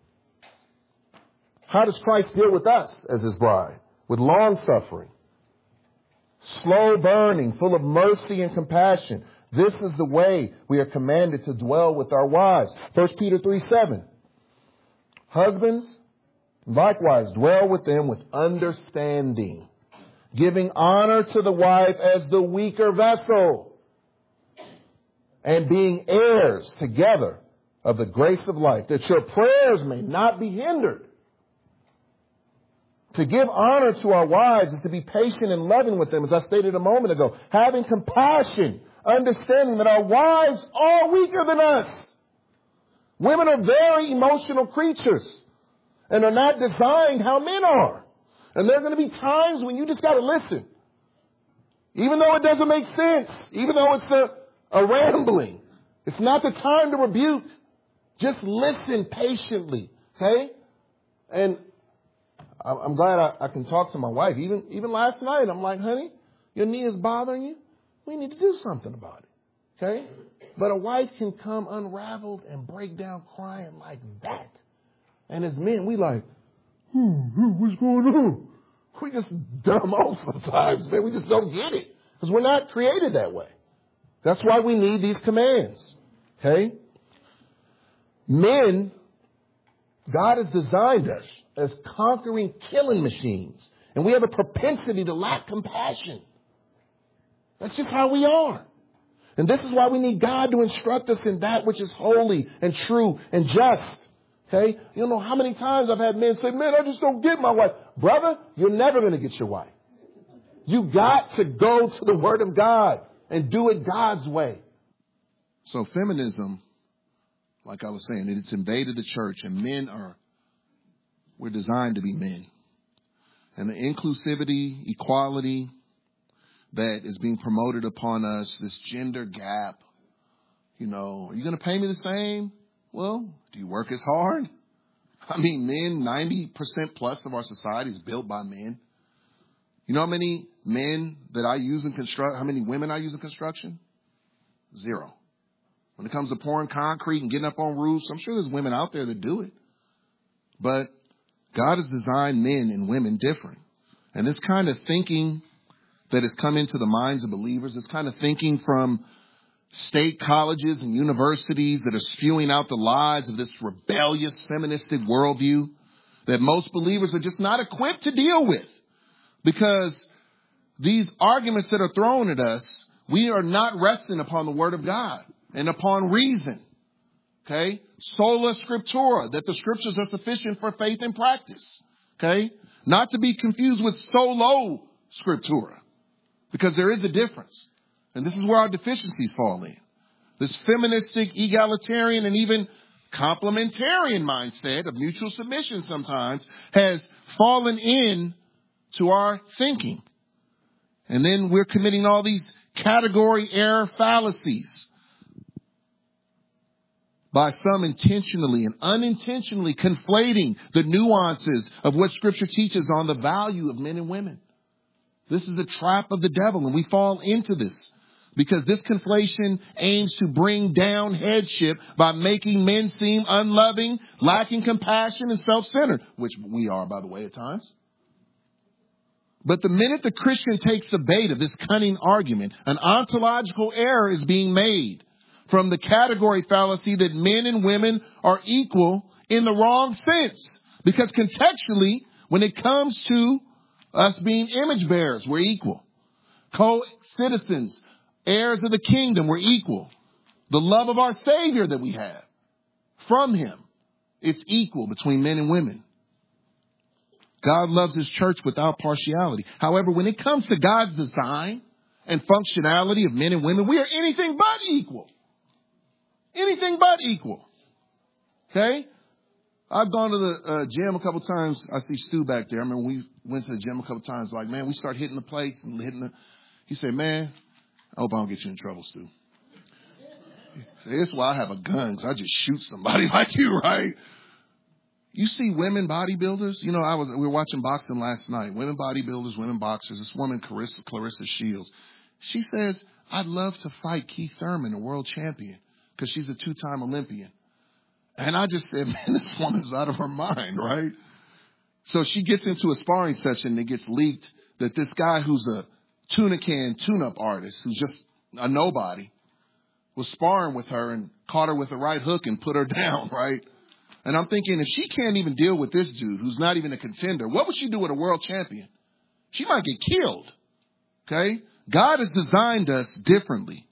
Speaker 1: How does Christ deal with us as his bride? With long suffering, slow burning, full of mercy and compassion. This is the way we are commanded to dwell with our wives. First Peter three seven. Husbands, likewise, dwell with them with understanding, giving honor to the wife as the weaker vessel, and being heirs together of the grace of life, that your prayers may not be hindered. To give honor to our wives is to be patient and loving with them, as I stated a moment ago, having compassion, understanding that our wives are weaker than us. Women are very emotional creatures and are not designed how men are. And there are going to be times when you just got to listen. Even though it doesn't make sense, even though it's a, a rambling, it's not the time to rebuke. Just listen patiently, okay? And I'm glad I, I can talk to my wife. Even even last night, I'm like, honey, your knee is bothering you? We need to do something about it, okay? But a wife can come unraveled and break down crying like that. And as men, we like, hmm, what's going on? We just dumb off sometimes, man. We just don't get it because we're not created that way. That's why we need these commands, okay? Men, God has designed us as conquering killing machines. And we have a propensity to lack compassion. That's just how we are. And this is why we need God to instruct us in that which is holy and true and just. Okay? You don't know how many times I've had men say, man, I just don't get my wife. Brother, you're never going to get your wife. You got to go to the Word of God and do it God's way. So feminism, like I was saying, it's invaded the church, and men are, we're designed to be men. And the inclusivity, equality that is being promoted upon us, this gender gap, you know, are you going to pay me the same? Well, do you work as hard? I mean, men, ninety percent plus of our society is built by men. You know how many men that I use in construction, how many women I use in construction? Zero. When it comes to pouring concrete and getting up on roofs, I'm sure there's women out there that do it. But God has designed men and women different. And this kind of thinking that has come into the minds of believers, this kind of thinking from state colleges and universities that are spewing out the lies of this rebellious, feministic worldview that most believers are just not equipped to deal with. Because these arguments that are thrown at us, we are not resting upon the Word of God and upon reason. Okay? Sola scriptura, that the scriptures are sufficient for faith and practice. Okay? Not to be confused with solo scriptura, because there is a difference. And this is where our deficiencies fall in. This feministic, egalitarian, and even complementarian mindset of mutual submission sometimes has fallen in to our thinking. And then we're committing all these category error fallacies by some intentionally and unintentionally conflating the nuances of what Scripture teaches on the value of men and women. This is a trap of the devil, and we fall into this because this conflation aims to bring down headship by making men seem unloving, lacking compassion, and self-centered, which we are, by the way, at times. But the minute the Christian takes the bait of this cunning argument, an ontological error is being made from the category fallacy that men and women are equal in the wrong sense. Because contextually, when it comes to us being image bearers, we're equal. Co-citizens, heirs of the kingdom, we're equal. The love of our Savior that we have from Him, it's equal between men and women. God loves His church without partiality. However, when it comes to God's design and functionality of men and women, we are anything but equal. Anything but equal. Okay? I've gone to the uh, gym a couple times. I see Stu back there. I remember we went to the gym a couple times. Like, man, we start hitting the plates and hitting the... He said, man, I hope I don't get you in trouble, Stu. That's why I have a gun, because I just shoot somebody like you, right? You see women bodybuilders. You know, I was we were watching boxing last night. Women bodybuilders, women boxers. This woman, Clarissa, Clarissa Shields. She says, I'd love to fight Keith Thurman, a world champion, because she's a two-time Olympian. And I just said, man, this woman's out of her mind, right? So she gets into a sparring session and it gets leaked that this guy who's a tuna can tune-up artist, who's just a nobody, was sparring with her and caught her with a right hook and put her down, right? And I'm thinking, if she can't even deal with this dude who's not even a contender, what would she do with a world champion? She might get killed, okay? God has designed us differently.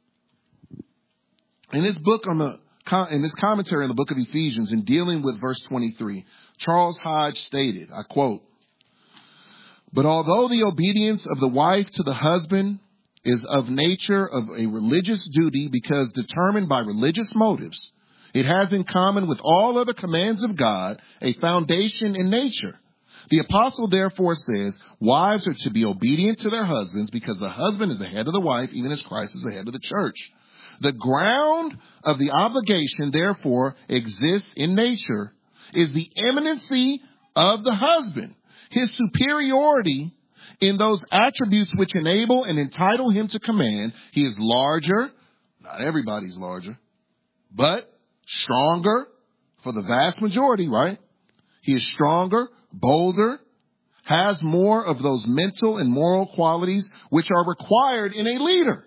Speaker 1: In his book on the in this commentary on the book of Ephesians, in dealing with verse twenty-three, Charles Hodge stated, I quote, "But although the obedience of the wife to the husband is of nature of a religious duty because determined by religious motives, it has in common with all other commands of God a foundation in nature. The apostle therefore says, wives are to be obedient to their husbands because the husband is the head of the wife, even as Christ is the head of the church. The ground of the obligation, therefore, exists in nature, is the eminency of the husband, his superiority in those attributes which enable and entitle him to command. He is larger, not everybody's larger, but stronger for the vast majority, right? He is stronger, bolder, has more of those mental and moral qualities which are required in a leader.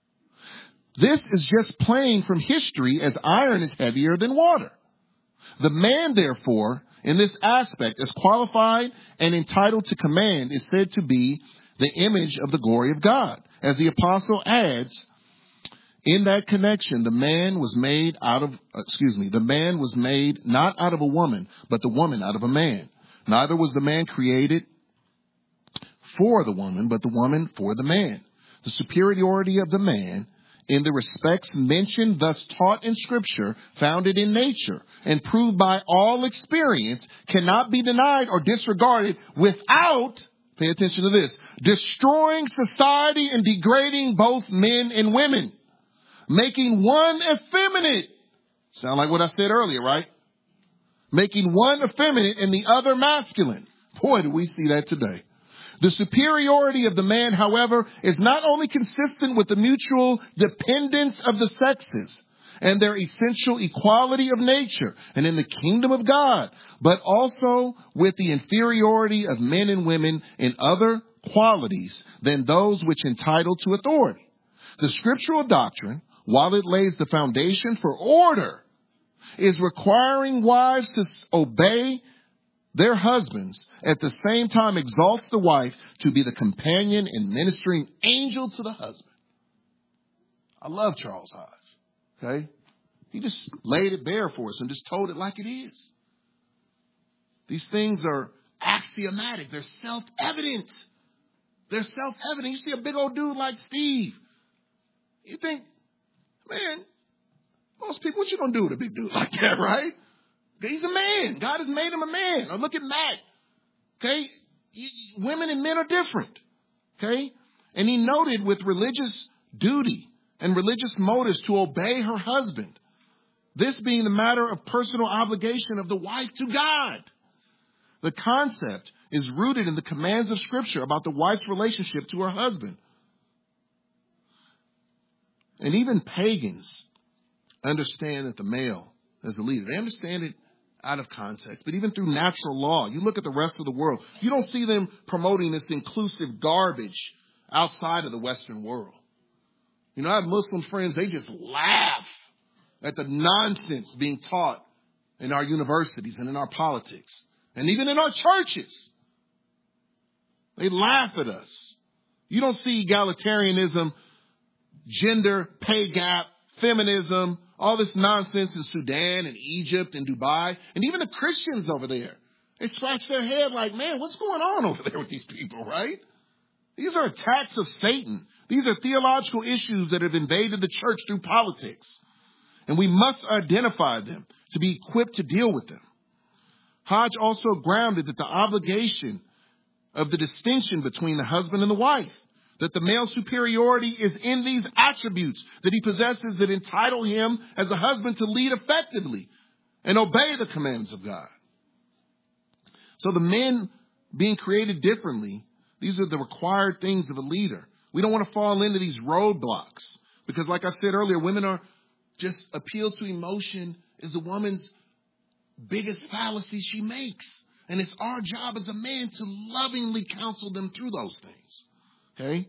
Speaker 1: This is just playing from history as iron is heavier than water. The man, therefore, in this aspect, as qualified and entitled to command, is said to be the image of the glory of God. As the apostle adds, in that connection, the man was made out of, excuse me, the man was made not out of a woman, but the woman out of a man. Neither was the man created for the woman, but the woman for the man. The superiority of the man in the respects mentioned, thus taught in Scripture, founded in nature, and proved by all experience, cannot be denied or disregarded without, pay attention to this, destroying society and degrading both men and women, making one effeminate. Sound like what I said earlier, right? Making one effeminate and the other masculine. Boy, do we see that today. The superiority of the man, however, is not only consistent with the mutual dependence of the sexes and their essential equality of nature and in the kingdom of God, but also with the inferiority of men and women in other qualities than those which entitle to authority. The scriptural doctrine, while it lays the foundation for order, is requiring wives to obey their husbands, at the same time exalts the wife to be the companion and ministering angel to the husband. I love Charles Hodge. Okay? He just laid it bare for us and just told it like it is. These things are axiomatic. They're self-evident. They're self-evident. You see a big old dude like Steve. You think, man, most people, what you gonna do with a big dude like that, right? He's a man. God has made him a man. Or look at Matt. Okay? Women and men are different. Okay? And he noted with religious duty and religious motives to obey her husband. This being the matter of personal obligation of the wife to God. The concept is rooted in the commands of Scripture about the wife's relationship to her husband. And even pagans understand that the male is the leader. They understand it out of context, but even through natural law, you look at the rest of the world, you don't see them promoting this inclusive garbage outside of the Western world. You know, I have Muslim friends, they just laugh at the nonsense being taught in our universities and in our politics and even in our churches. They laugh at us. You don't see egalitarianism, gender pay gap, feminism, all this nonsense in Sudan and Egypt and Dubai, and even the Christians over there. They scratch their head like, man, what's going on over there with these people, right? These are attacks of Satan. These are theological issues that have invaded the church through politics. And we must identify them to be equipped to deal with them. Hodge also grounded that the obligation of the distinction between the husband and the wife, that the male superiority is in these attributes that he possesses that entitle him as a husband to lead effectively and obey the commandments of God. So the men being created differently, these are the required things of a leader. We don't want to fall into these roadblocks because, like I said earlier, women are just appeal to emotion is the woman's biggest fallacy she makes. And it's our job as a man to lovingly counsel them through those things. Okay?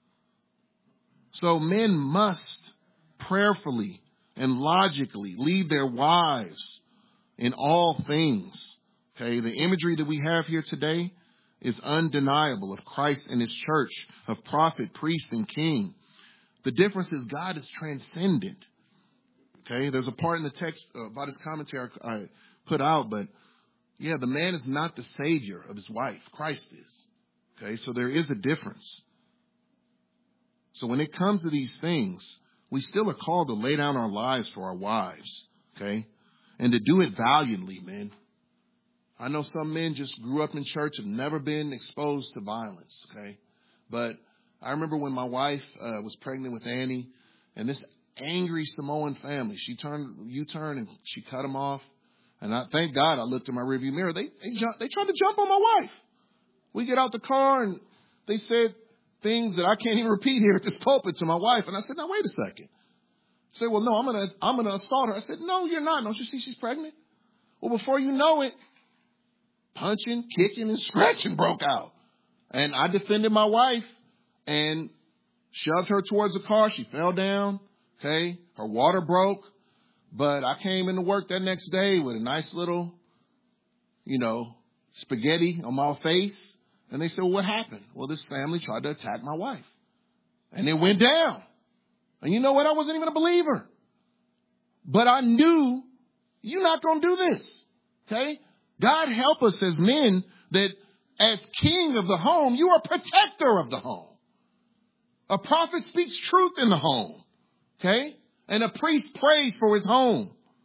Speaker 1: So men must prayerfully and logically lead their wives in all things. Okay? The imagery that we have here today is undeniable of Christ and his church, of prophet, priest, and king. The difference is God is transcendent. Okay? There's a part in the text uh, about his commentary I put out, but yeah, the man is not the savior of his wife. Christ is. Okay? So there is a difference. So when it comes to these things, we still are called to lay down our lives for our wives. Okay? And to do it valiantly, man. I know some men just grew up in church, have never been exposed to violence. Okay? But I remember when my wife uh, was pregnant with Annie, and this angry Samoan family, she turned U-turn and she cut him off. And I thank God I looked in my rearview mirror. They they, jump, they tried to jump on my wife. We get out the car and they said things that I can't even repeat here at this pulpit to my wife. And I said, now wait a second. I said, well, no, I'm gonna I'm gonna assault her. I said, no, you're not. Don't you see she's pregnant? Well, before you know it, punching, kicking, and scratching broke out. And I defended my wife and shoved her towards the car. She fell down. Okay, her water broke. But I came into work that next day with a nice little, you know, spaghetti on my face. And they said, well, what happened? Well, this family tried to attack my wife. And it went down. And you know what? I wasn't even a believer. But I knew you're not going to do this. Okay? God help us as men that as king of the home, you are protector of the home. A prophet speaks truth in the home. Okay? And a priest prays for his home.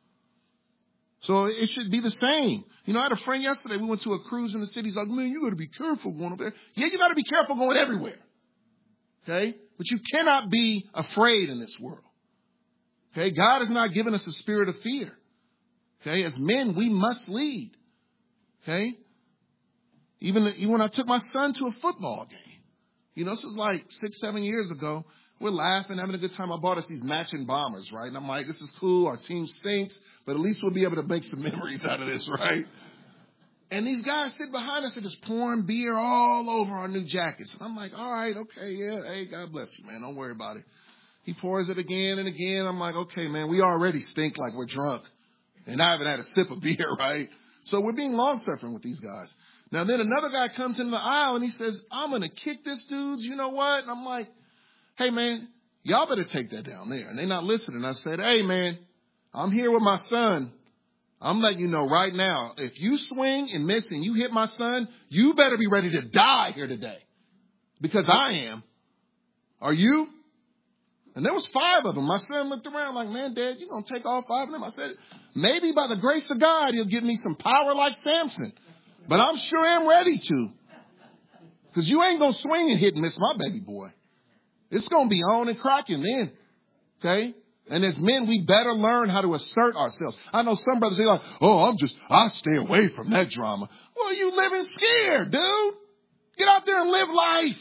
Speaker 1: So it should be the same. You know, I had a friend yesterday. We went to a cruise in the city. He's like, man, you got to be careful going up there. Yeah, you got to be careful going everywhere. Okay? But you cannot be afraid in this world. Okay? God has not given us a spirit of fear. Okay? As men, we must lead. Okay? Even, even when I took my son to a football game. You know, this was like six, seven years ago. We're laughing, having a good time. I bought us these matching bombers, right? And I'm like, this is cool. Our team stinks, but at least we'll be able to make some memories out of this, right? And these guys sit behind us and just pouring beer all over our new jackets. And I'm like, all right, okay, yeah. Hey, God bless you, man. Don't worry about it. He pours it again and again. I'm like, okay, man, we already stink like we're drunk. And I haven't had a sip of beer, right? So we're being long-suffering with these guys. Now, then another guy comes in the aisle and he says, I'm going to kick this dude. You know what? And I'm like, hey, man, y'all better take that down there. And they're not listening. I said, hey, man, I'm here with my son. I'm letting you know right now, if you swing and miss and you hit my son, you better be ready to die here today. Because I am. Are you? And there was five of them. My son looked around like, man, Dad, you going to take all five of them? I said, maybe by the grace of God, he'll give me some power like Samson. But I'm sure I'm ready to. Because you ain't going to swing and hit and miss my baby boy. It's going to be on and cracking then. Okay? And as men, we better learn how to assert ourselves. I know some brothers say like, oh, I'm just, I stay away from that drama. Well, you living scared, dude. Get out there and live life.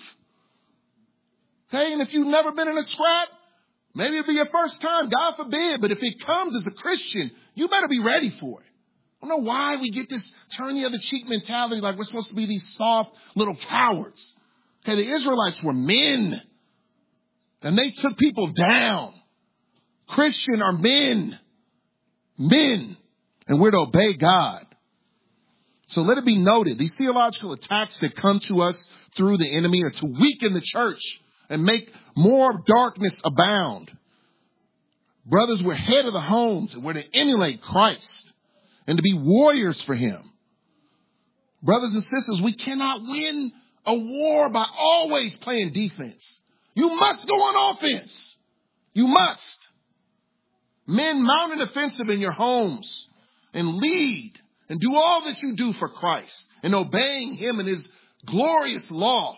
Speaker 1: Okay? And if you've never been in a scrap, maybe it'll be your first time. God forbid. But if it comes as a Christian, you better be ready for it. I don't know why we get this turn the other cheek mentality like we're supposed to be these soft little cowards. Okay? The Israelites were men. And they took people down. Christian are men. Men. And we're to obey God. So let it be noted, these theological attacks that come to us through the enemy are to weaken the church and make more darkness abound. Brothers, we're head of the homes and we're to emulate Christ and to be warriors for him. Brothers and sisters, we cannot win a war by always playing defense. You must go on offense. You must. Men, mount an offensive in your homes and lead and do all that you do for Christ and obeying him and his glorious law.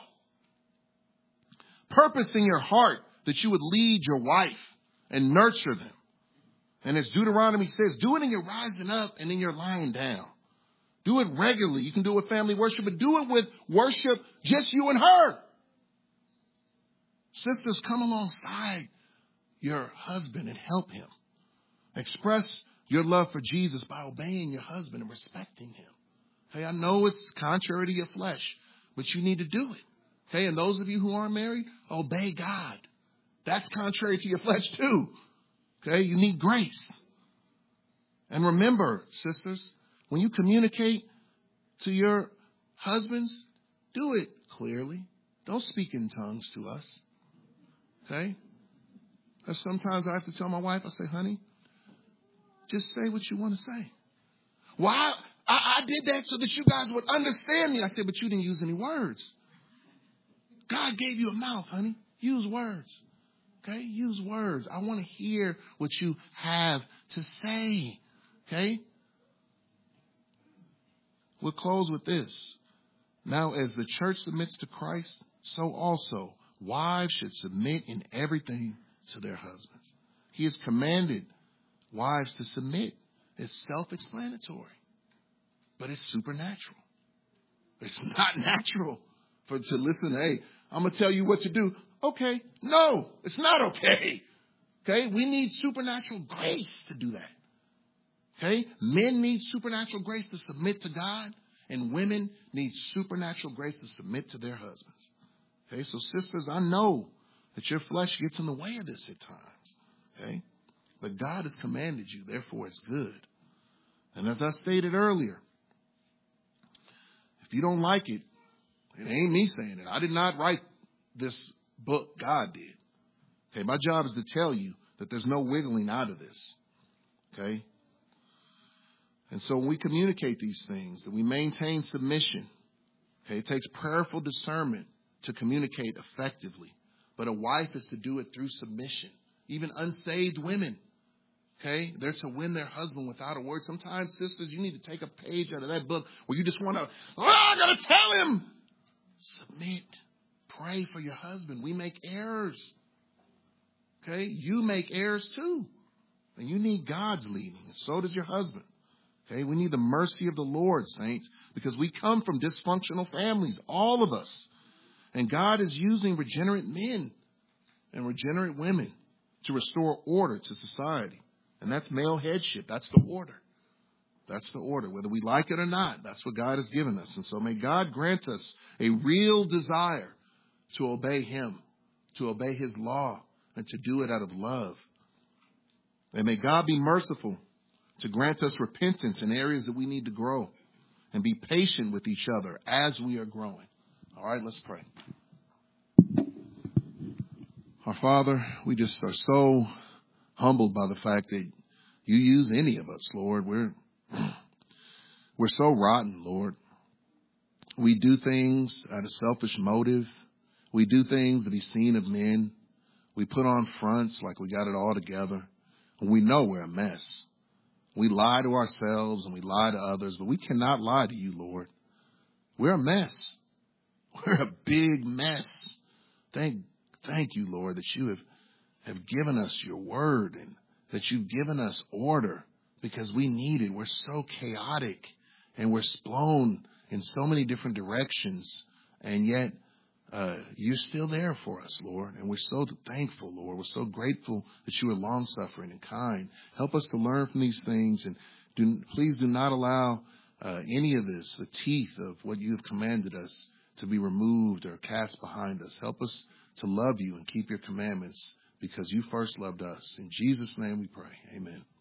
Speaker 1: Purpose in your heart that you would lead your wife and nurture them. And as Deuteronomy says, do it in your rising up and in your lying down. Do it regularly. You can do it with family worship, but do it with worship just you and her. Sisters, come alongside your husband and help him. Express your love for Jesus by obeying your husband and respecting him. Hey, I know it's contrary to your flesh, but you need to do it. Okay, and those of you who aren't married, obey God. That's contrary to your flesh too. Okay, you need grace. And remember, sisters, when you communicate to your husbands, do it clearly. Don't speak in tongues to us. Okay? Because sometimes I have to tell my wife, I say, honey, just say what you want to say. Why? I, I did that so that you guys would understand me. I said, but you didn't use any words. God gave you a mouth, honey. Use words. Okay? Use words. I want to hear what you have to say. Okay? We'll close with this. Now, as the church submits to Christ, so also wives should submit in everything to their husbands. He has commanded wives to submit. It's self-explanatory, but it's supernatural. It's not natural for to listen. Hey, I'm going to tell you what to do. Okay. No, it's not okay. Okay. We need supernatural grace to do that. Okay. Men need supernatural grace to submit to God, and women need supernatural grace to submit to their husbands. Okay. So sisters, I know that your flesh gets in the way of this at times. Okay. But God has commanded you. Therefore, it's good. And as I stated earlier, if you don't like it, it ain't me saying it. I did not write this book. God did. Okay. My job is to tell you that there's no wiggling out of this. Okay. And so when we communicate these things, that we maintain submission. Okay. It takes prayerful discernment to communicate effectively. But a wife is to do it through submission. Even unsaved women. Okay, they're to win their husband without a word. Sometimes, sisters, you need to take a page out of that book where you just want to, oh, I got to tell him. Submit. Pray for your husband. We make errors. Okay, you make errors too. And you need God's leading. And so does your husband. Okay, we need the mercy of the Lord, saints, because we come from dysfunctional families, all of us. And God is using regenerate men and regenerate women to restore order to society. And that's male headship. That's the order. That's the order. Whether we like it or not, that's what God has given us. And so may God grant us a real desire to obey him, to obey his law, and to do it out of love. And may God be merciful to grant us repentance in areas that we need to grow, and be patient with each other as we are growing. All right, let's pray. Our Father, we just are so humbled by the fact that you use any of us, Lord. We're, we're so rotten, Lord. We do things out of selfish motive. We do things to be seen of men. We put on fronts like we got it all together. And we know we're a mess. We lie to ourselves and we lie to others, but we cannot lie to you, Lord. We're a mess. We're a big mess. Thank, thank you, Lord, that you have have given us your word and that you've given us order because we need it. We're so chaotic and we're blown in so many different directions. And yet uh, you're still there for us, Lord. And we're so thankful, Lord. We're so grateful that you are long suffering and kind. Help us to learn from these things, and do, please do not allow uh, any of this, the teeth of what you have commanded us, to be removed or cast behind us. Help us to love you and keep your commandments, because you first loved us. In Jesus' name we pray. Amen.